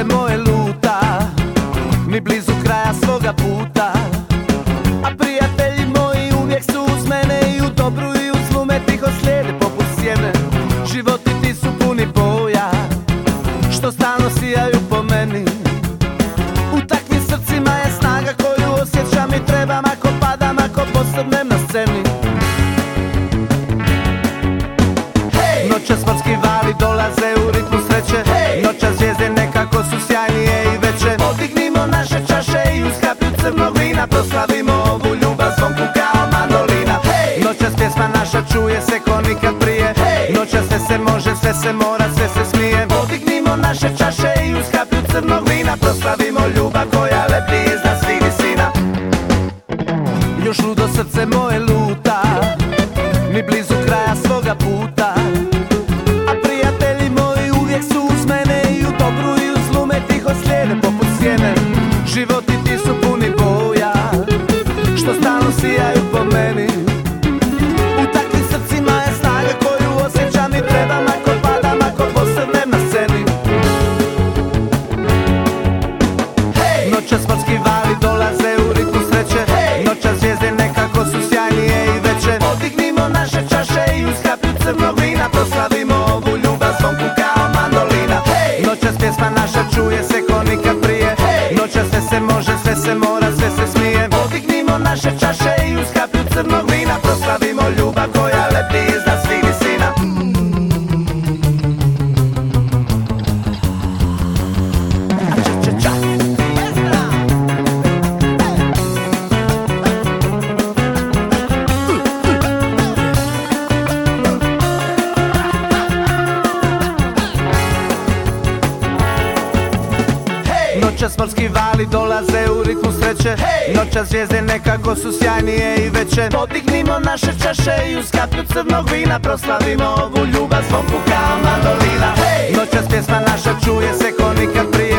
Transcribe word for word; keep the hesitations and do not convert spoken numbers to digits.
srce moje luta, ni blizu kraja svoga puta. A prijatelji moji uvijek su uz mene, i u dobru i u zlu me tiho slijede poput sjene. Životi ti su puni boja, što stalno sijaju po meni. U takvim srcima je snaga koju osjećam i trebam ako padam, ako posrnem na sceni. Noćas morski vali dolaze u ritmu sreće, noćas zvijezde nekako su sjajnije i veće. Podignimo naše čaše i uz kaplju crnog vina proslavimo ovu ljubav zvonku kao mandolina. Noćas pjesma naša čuje se ko nikad prije, noćas sve se može, sve se mora, sve se smije. Podignimo naše čaše i uz kaplju crnog vina proslavimo ljubav koja lebdi iznad svih visina. Još ludo srce moje luta, ni blizu kraja svoga puta. A prijatelji moji uvijek su uz mene, i u dobru i u zlu me tiho slijede poput sjene. Životi ti su puni boja, što stalno sijaju po meni. U takvim srcima je snaga koju osjećam i trebam ako padam, ako posrnem na sceni. Noćas morski vali dolaze u ritmu sreće, noćas zvijezde nekako su sjajnije i veće. Podignimo naše čaše i uz kaplju crnog vina proslavimo ovu ljubav zvonku kao mandolina. Noćas pjesma naša čuje se ko nikad prije, noćas sve se može, sve se mora, sve se smije. Podignimo naše čaše i uz kaplju crnog vina proslavimo ljubav koja lebdi iznad svih visina. Noćas morski vali dolaze u ritmu sreće, noćas zvijezde nekako su sjajnije i veće. Podignimo naše čaše i uz kaplju crnog vina proslavimo ovu ljubav zvonku kao mandolina. Noćas pjesma naša čuje se ko nikad prije,